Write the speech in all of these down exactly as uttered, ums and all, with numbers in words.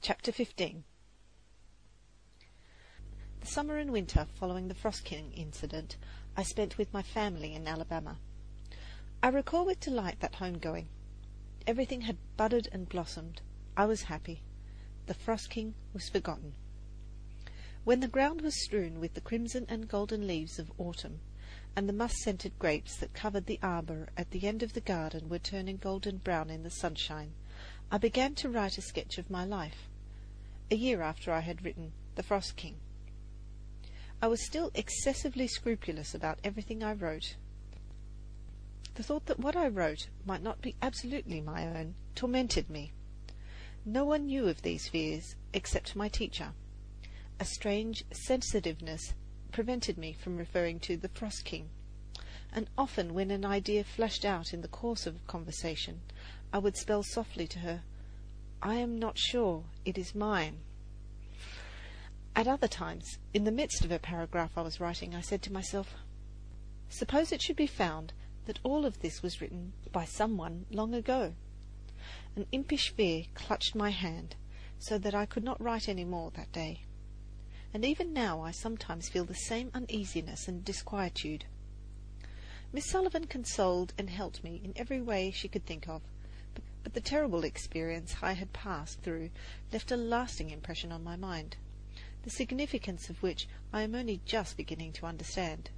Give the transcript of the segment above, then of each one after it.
Chapter fifteen. The summer and winter following the Frost King incident I spent with my family in Alabama. I recall with delight that home-going. Everything had budded and blossomed. I was happy. The Frost King was forgotten. When the ground was strewn with the crimson and golden leaves of autumn, and the musk-scented grapes that covered the arbour at the end of the garden were turning golden brown in the sunshine, I began to write a sketch of my life, a year after I had written The Frost King. I was still excessively scrupulous about everything I wrote. The thought that what I wrote might not be absolutely my own tormented me. No one knew of these fears except my teacher. A strange sensitiveness prevented me from referring to the Frost King, and often when an idea flashed out in the course of conversation, I would spell softly to her, "I am not sure it is mine." At other times, in the midst of a paragraph I was writing, I said to myself, "Suppose it should be found that all of this was written by someone long ago." An impish fear clutched my hand, so that I could not write any more that day. And even now I sometimes feel the same uneasiness and disquietude. Miss Sullivan consoled and helped me in every way she could think of, but, but the terrible experience I had passed through left a lasting impression on my mind, the significance of which I am only just beginning to understand.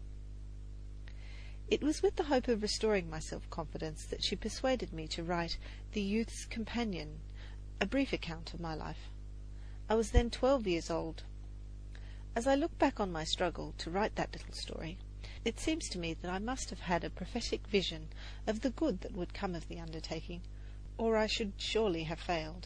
It was with the hope of restoring my self-confidence that she persuaded me to write The Youth's Companion, a brief account of my life. I was then twelve years old. As I look back on my struggle to write that little story, it seems to me that I must have had a prophetic vision of the good that would come of the undertaking, or I should surely have failed.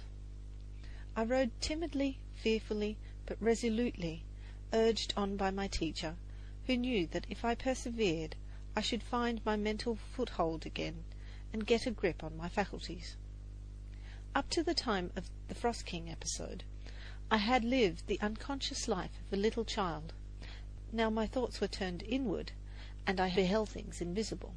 I wrote timidly, fearfully, but resolutely, urged on by my teacher, who knew that if I persevered, I should find my mental foothold again and get a grip on my faculties. Up to the time of the Frost King episode, I had lived the unconscious life of a little child. Now my thoughts were turned inward, and I beheld things invisible.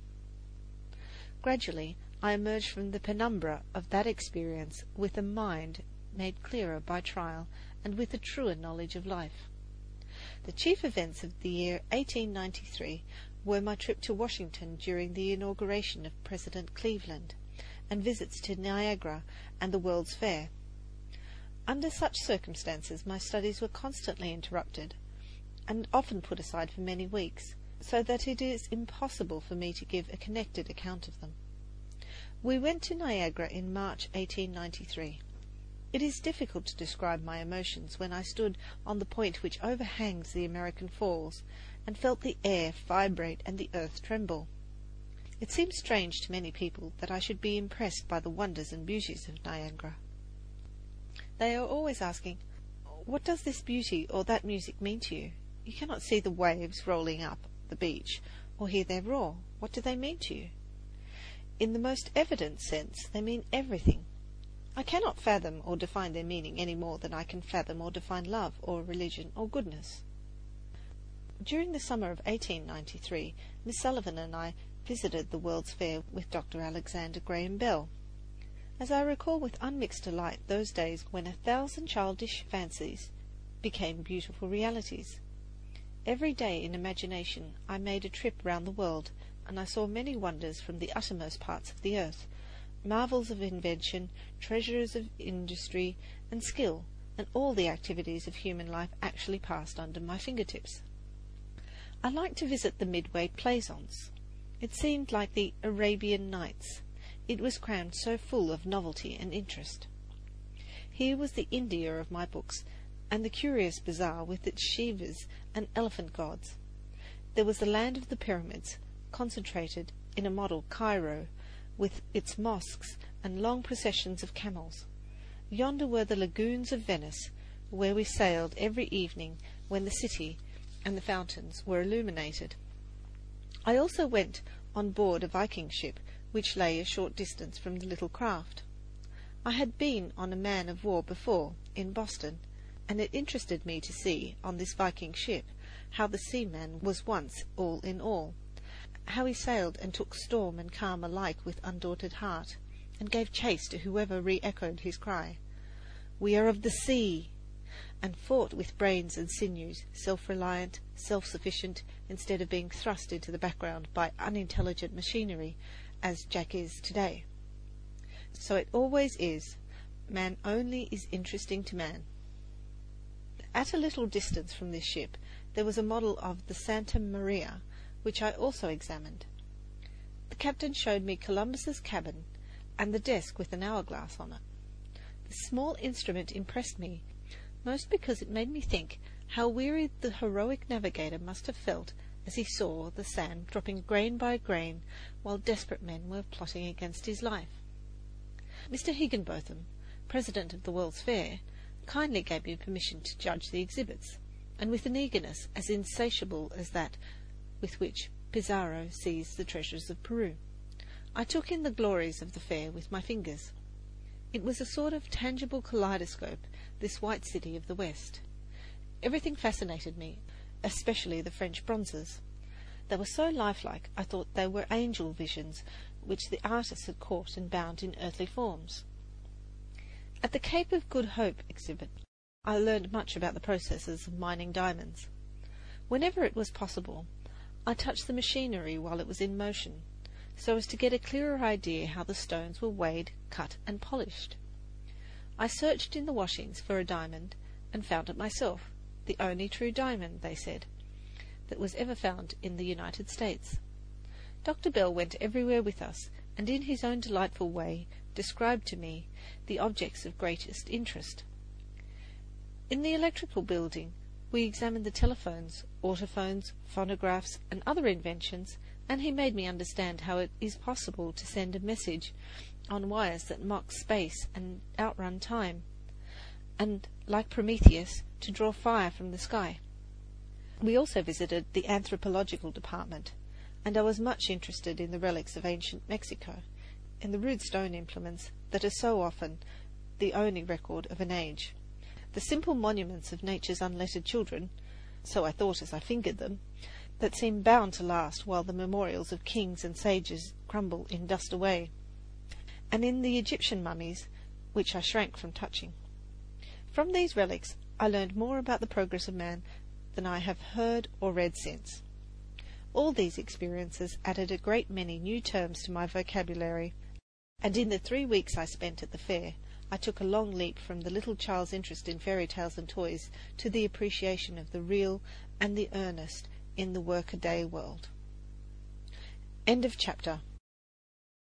Gradually I emerged from the penumbra of that experience with a mind made clearer by trial and with a truer knowledge of life. The chief events of the year eighteen ninety-three were my trip to Washington during the inauguration of President Cleveland, and visits to Niagara and the World's Fair. Under such circumstances my studies were constantly interrupted, and often put aside for many weeks, so that it is impossible for me to give a connected account of them. We went to Niagara in March eighteen ninety-three. It is difficult to describe my emotions when I stood on the point which overhangs the American Falls, and felt the air vibrate and the earth tremble. It seems strange to many people that I should be impressed by the wonders and beauties of Niagara. They are always asking, "What does this beauty or that music mean to you? You cannot see the waves rolling up the beach, or hear their roar. What do they mean to you?" In the most evident sense, they mean everything. I cannot fathom or define their meaning any more than I can fathom or define love or religion or goodness. During the summer of eighteen ninety-three, Miss Sullivan and I visited the World's Fair with Doctor Alexander Graham Bell. As I recall with unmixed delight those days when a thousand childish fancies became beautiful realities. Every day in imagination I made a trip round the world, and I saw many wonders from the uttermost parts of the earth, marvels of invention, treasures of industry and skill, and all the activities of human life actually passed under my fingertips. I liked to visit the Midway Plaisance. It seemed like the Arabian Nights. It was crammed so full of novelty and interest. Here was the India of my books, and the curious bazaar with its Shivas and elephant gods. There was the land of the pyramids, concentrated in a model Cairo, with its mosques and long processions of camels. Yonder were the lagoons of Venice, where we sailed every evening when the city and the fountains were illuminated. I also went on board a Viking ship which lay a short distance from the little craft. I had been on a man-of-war before, in Boston, and it interested me to see, on this Viking ship, how the seaman was once all in all, how he sailed and took storm and calm alike with undaunted heart, and gave chase to whoever re-echoed his cry. "We are of the sea," and fought with brains and sinews, self-reliant, self-sufficient, instead of being thrust into the background by unintelligent machinery, as Jack is today. So it always is. Man only is interesting to man. At a little distance from this ship there was a model of the Santa Maria, which I also examined. The captain showed me Columbus's cabin and the desk with an hourglass on it. The small instrument impressed me, most because it made me think how weary the heroic navigator must have felt as he saw the sand dropping grain by grain while desperate men were plotting against his life. Mister Higginbotham, president of the World's Fair, kindly gave me permission to judge the exhibits, and with an eagerness as insatiable as that with which Pizarro seized the treasures of Peru, I took in the glories of the fair with my fingers. It was a sort of tangible kaleidoscope, this white city of the West. Everything fascinated me, especially the French bronzes. They were so lifelike I thought they were angel visions which the artists had caught and bound in earthly forms. At the Cape of Good Hope exhibit I learned much about the processes of mining diamonds. Whenever it was possible, I touched the machinery while it was in motion, so as to get a clearer idea how the stones were weighed, cut, and polished. I searched in the washings for a diamond, and found it myself, the only true diamond, they said, that was ever found in the United States. Doctor Bell went everywhere with us, and in his own delightful way described to me the objects of greatest interest. In the electrical building we examined the telephones, autophones, phonographs, and other inventions, and he made me understand how it is possible to send a message on wires that mock space and outrun time, and, like Prometheus, to draw fire from the sky. We also visited the anthropological department, and I was much interested in the relics of ancient Mexico, and the rude stone implements that are so often the only record of an age. The simple monuments of nature's unlettered children, so I thought as I fingered them, that seem bound to last while the memorials of kings and sages crumble in dust away, and in the Egyptian mummies, which I shrank from touching. From these relics I learned more about the progress of man than I have heard or read since. All these experiences added a great many new terms to my vocabulary, and in the three weeks I spent at the fair I took a long leap from the little child's interest in fairy tales and toys to the appreciation of the real and the earnest in the workaday world. End of chapter.